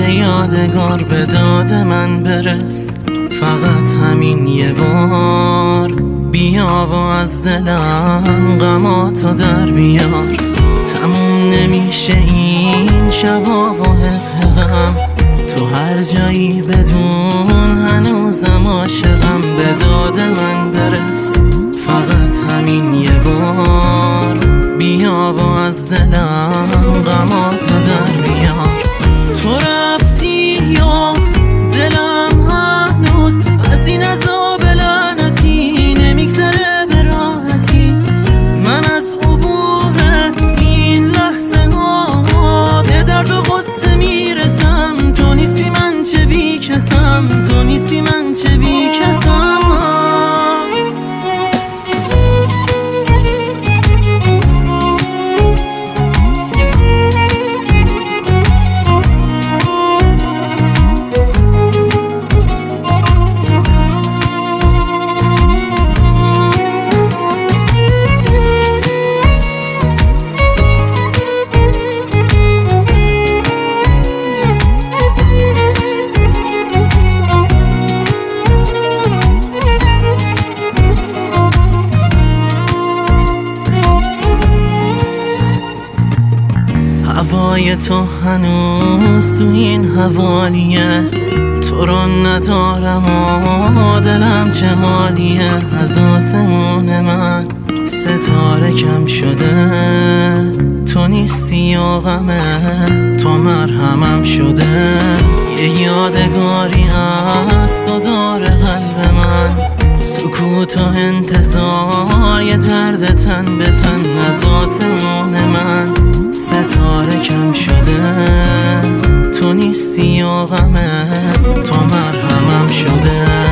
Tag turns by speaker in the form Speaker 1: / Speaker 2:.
Speaker 1: یه یادگار به داد من برس، فقط همین یه بار بیا و از دلم غماتو در بیار. تموم نمیشه این شبا و حق غم، تو هر جایی بدون هنوزم عاشقم. به داد من برس، فقط همین یه بار بیا و از دلم غماتو در بیار. تو رفتی یا دلم هنوز از این عذاب لعنتی نمیگذره به راحتی. من از عبور این لحظه ها به درد و غصه میرسم. تو نیستی من چه بی کسم، تو نیستی من چه بی کسم. هوای تو هنوز تو این حوالیه، تو رو ندارم و دلم چه حالیه. از آسمون من ستاره کم شده، تو نیستی و غمه تو مرهمم شده. یه یادگاری از تو داره قلب من، سکوت و انتظار یه درد تن به تن. از آسمون من ستاره کم شده، تو نیستی و غمه تو مرهمم شده.